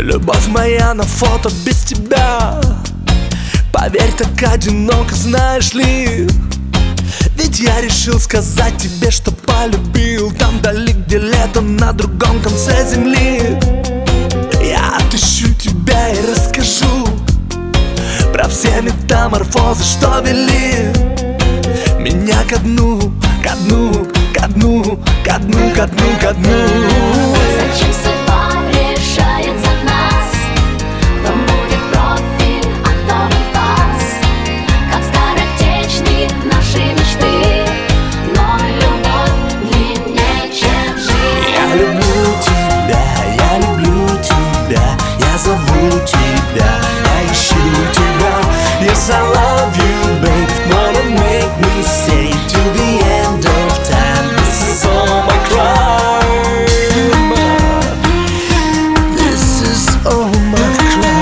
Любовь моя на фото без тебя. Поверь, так одиноко, знаешь ли. Ведь я решил сказать тебе, что полюбил там вдали, где лето на другом конце земли. Я отыщу тебя и расскажу про все метаморфозы, что вели меня ко дну, ко дну, ко дну, ко дну, ко дну, ко дну. Зачем судьба решает за нас? Кто будет профи, а кто вас? Как скоротечны наши мечты, но любовь длиннее, чем жизнь. Я люблю тебя, я люблю тебя, я зову тебя, я ищу тебя. Yes, I love you, babe, wanna make me say to the end of time. This is all my crime. This is all my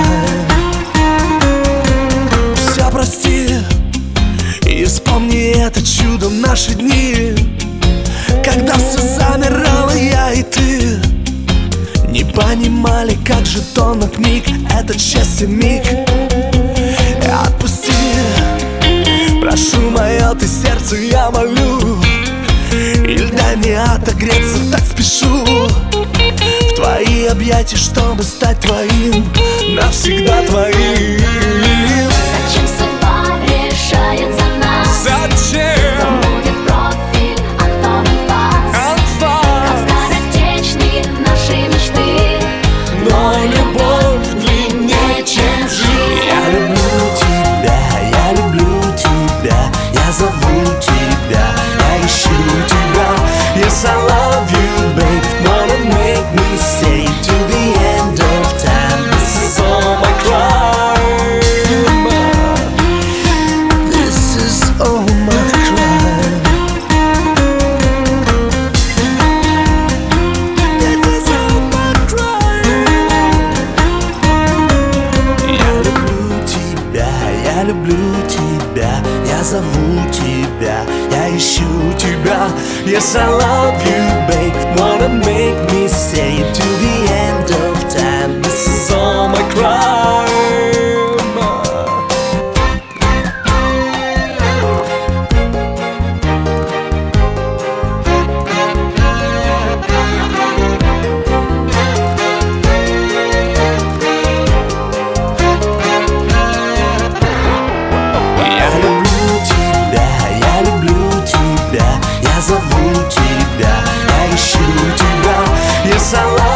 crime. Все прости и вспомни это чудо, наши дни, когда все замирало, я и ты не понимали, как же тонок миг, этот счастье миг. Отпусти, прошу мое ты сердце, я молю. Или дай мне отогреться, так спешу в твои объятия, чтобы стать твоим, навсегда твоим. Зачем судьба решает за нас? Зачем? Кто будет профи, а кто вас? Как скоротечны наши мечты, Но любовь длиннее, чем жизнь. Я люблю тебя, я люблю тебя, я зову тебя, я ищу тебя. Yes, I love you, babe, wanna make me say to the end of time. This is all my crime. This is all my crime. This is all my crime. Я люблю тебя, я люблю тебя, я зову тебя, я ищу тебя. Yes, I love you, babe, wanna make me say to the end of time. This is all my crime. Я люблю тебя, я люблю тебя, я зову тебя, я ищу тебя. Yes, I love